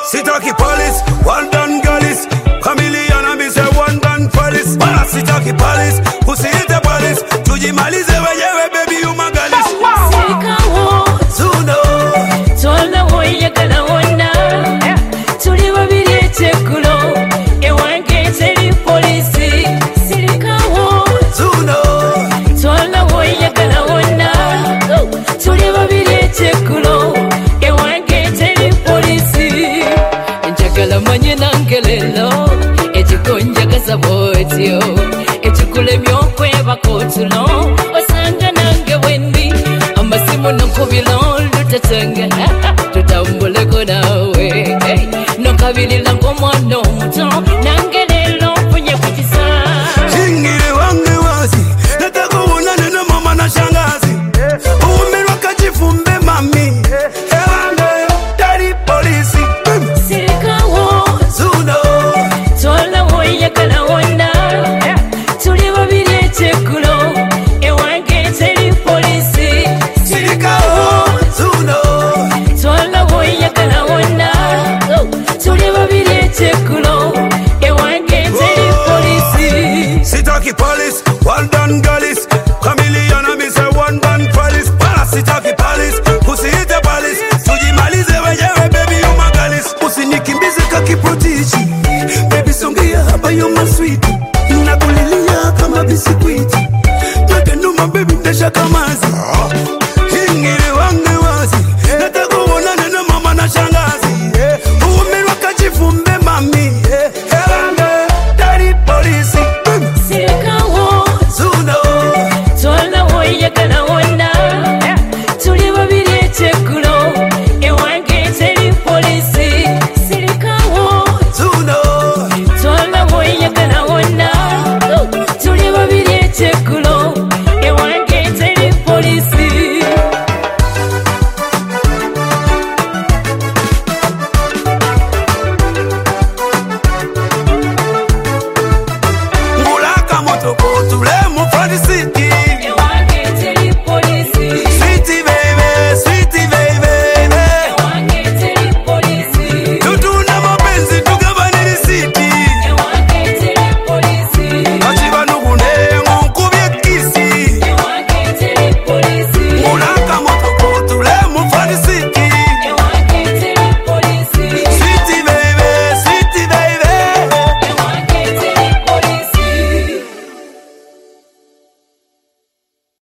Sitaki police, one done girlies. Chameleon and me say one done police. Wala sitaki police, usiite police. Tujimalize wenyewe baby you magalis. Sikawo Zuno Tola woye kana wona Tuli babiri echekulo Ewange teri polisi Sikawo Zuno Tola woye kana wona Tuli babiri echekulo Ewange teri polisi Njagala manye nangelelo Echikonja kasabotio Echikule myokweba kotulo Osanga nange wendi Amasimu nakubilo lutatenge Tutambuleko nawe Nokabilila ngomwano muto Nangelelo mpunye kutisa Shingiri wange wazi Nataka uonane na mama na shangazi Umeru wakajifumbe mami Ewange dari polisi Sirikawo Zuno Tola woye kana wona Tuli babiri echekulo Ewange teri polisi Sirikawo Zuno Tola woye kana wona Tuli babiri echekulo